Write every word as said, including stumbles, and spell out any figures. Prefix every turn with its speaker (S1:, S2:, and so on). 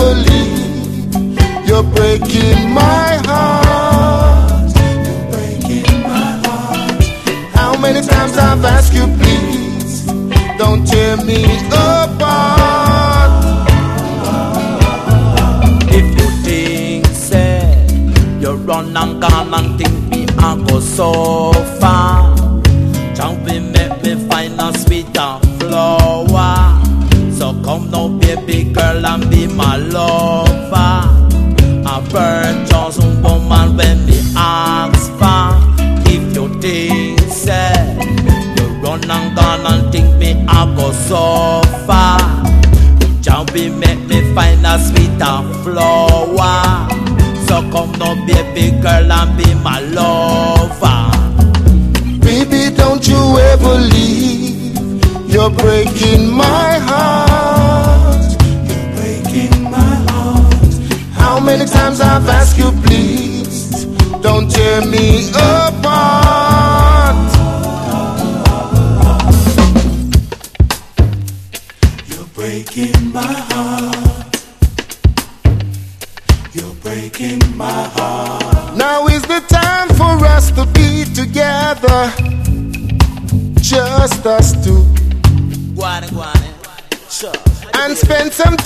S1: ever leave. You're breaking my heart. You're breaking my heart. How many times I've asked you, please, don't tear me apart.
S2: If you think, say, you run and gone and think me I go so far, can't we make me find a sweeter flower? So come now, baby girl, and be my lover. A virtuous woman when me ask for. If you think, say, you run and gone and think me I go so far, can't we make me find a sweeter flower? So come now, baby girl, and be my lover.
S1: Baby, don't you ever leave. You're breaking my heart. You're breaking my heart. How many times I've asked you, please, don't tear me apart. You're breaking my heart. You're breaking my heart. Now is the time for us to be together, just us two,
S2: Guane, guane, sure.
S1: and spend some